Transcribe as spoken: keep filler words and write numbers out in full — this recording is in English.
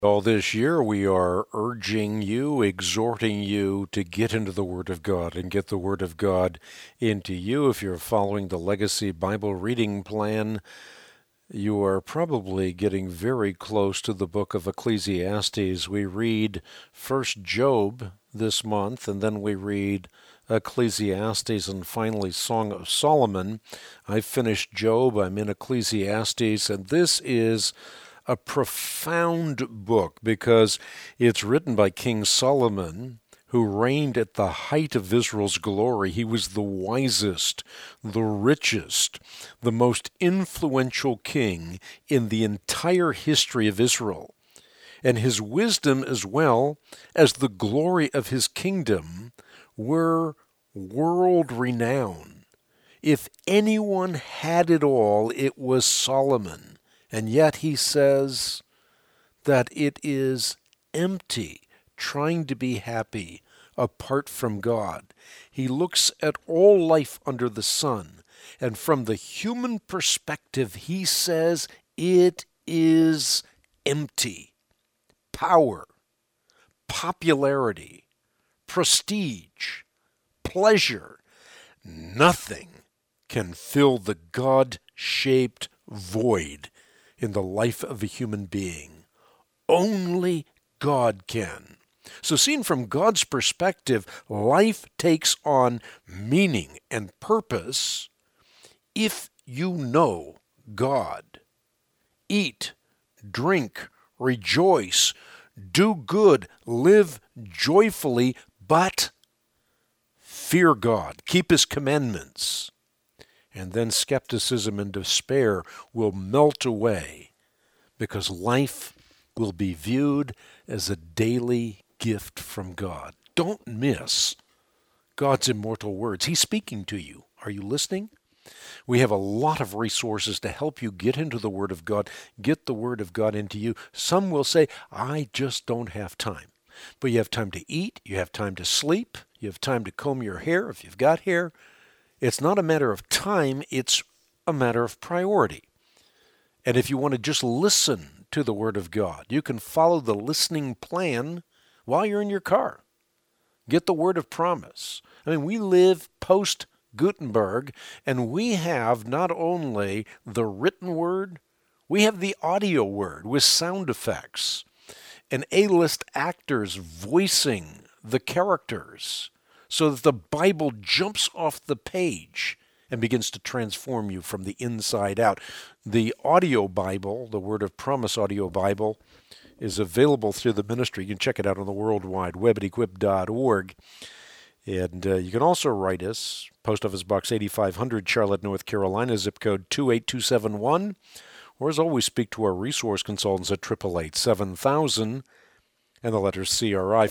All this year, we are urging you, exhorting you to get into the Word of God and get the Word of God into you. If you're following the Legacy Bible reading plan, you are probably getting very close to the book of Ecclesiastes. We read first Job this month, and then we read Ecclesiastes, and finally Song of Solomon. I finished Job, I'm in Ecclesiastes, and this is a profound book because it's written by King Solomon, who reigned at the height of Israel's glory. He was the wisest, the richest, the most influential king in the entire history of Israel. And his wisdom, as well as the glory of his kingdom, were world-renowned. If anyone had it all, it was Solomon. And yet he says that it is empty trying to be happy apart from God. He looks at all life under the sun, and from the human perspective, he says it is empty. Power, popularity, prestige, pleasure, nothing can fill the God-shaped void in the life of a human being. Only God can. So seen from God's perspective, life takes on meaning and purpose if you know God. Eat, drink, rejoice, do good, live joyfully, but fear God, keep His commandments. And then skepticism and despair will melt away because life will be viewed as a daily gift from God. Don't miss God's immortal words. He's speaking to you. Are you listening? We have a lot of resources to help you get into the Word of God, get the Word of God into you. Some will say, I just don't have time. But you have time to eat, you have time to sleep, you have time to comb your hair if you've got hair. It's not a matter of time, it's a matter of priority. And if you want to just listen to the Word of God, you can follow the listening plan while you're in your car. Get the word of promise. I mean, we live post-Gutenberg, and we have not only the written word, we have the audio word with sound effects and A-list actors voicing the characters, so that the Bible jumps off the page and begins to transform you from the inside out. The audio Bible, the Word of Promise audio Bible, is available through the ministry. You can check it out on the World Wide Web at equip dot org. And uh, you can also write us, Post Office Box eighty-five hundred, Charlotte, North Carolina, zip code two eight two seven one. Or as always, speak to our resource consultants at eight eight eight, seven thousand and the letters C R I.